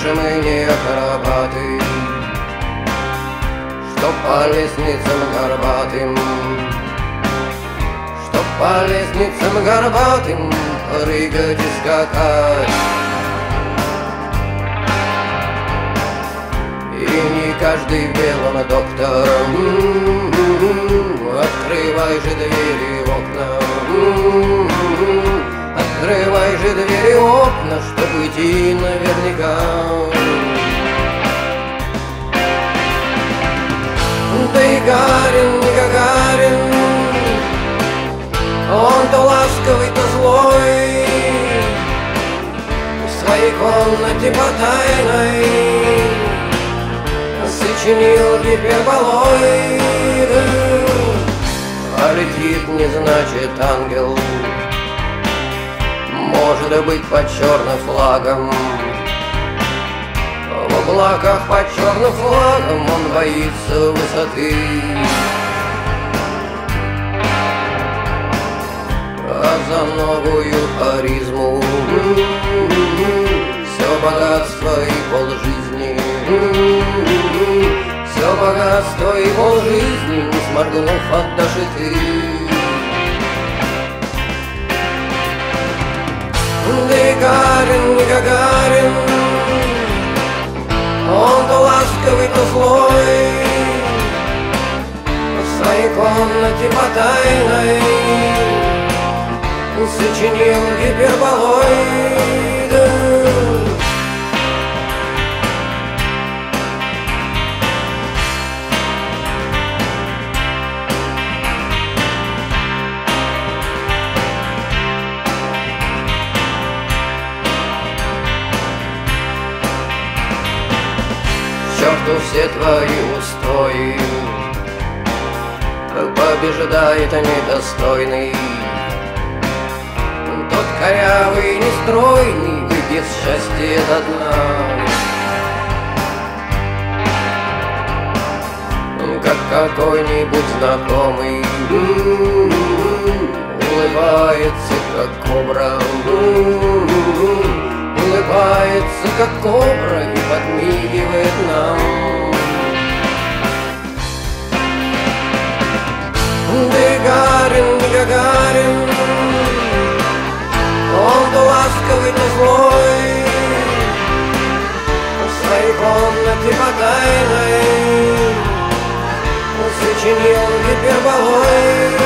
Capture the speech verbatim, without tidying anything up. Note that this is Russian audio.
же мы не акробаты, что по лестницам горбатым, что по лестницам горбатым прыгать и скакать. И не каждый белым доктором. Открывай же двери в окна, открывай же двери в окна, чтоб уйти наверняка. Да и Гарин, не Гагарин, он то ласковый, то злой, в своей комнате потайной сочинил гиперболоид. А летит не значит ангел, может быть под черным флагом. В облаках под черным флагом он боится высоты. А за новую харизму все богатство и полжизни, все богатство и полжизни, не сморгнув, отдашь и ты. Да и Гарин, не Гагарин, он то ласковый, то злой, в своей комнате потайной сочинил гиперболоид. К черту все твои устои, побеждает недостойный, тот корявый, нестройный, выпьет счастье до дна. Как какой-нибудь знакомый улыбается, как кобра, улыбается, как кобра, и подмигивает нам. Да и Гарин, не Гагарин, он то ласковый, то злой, в своей комнате потайной сочинил гиперболоид.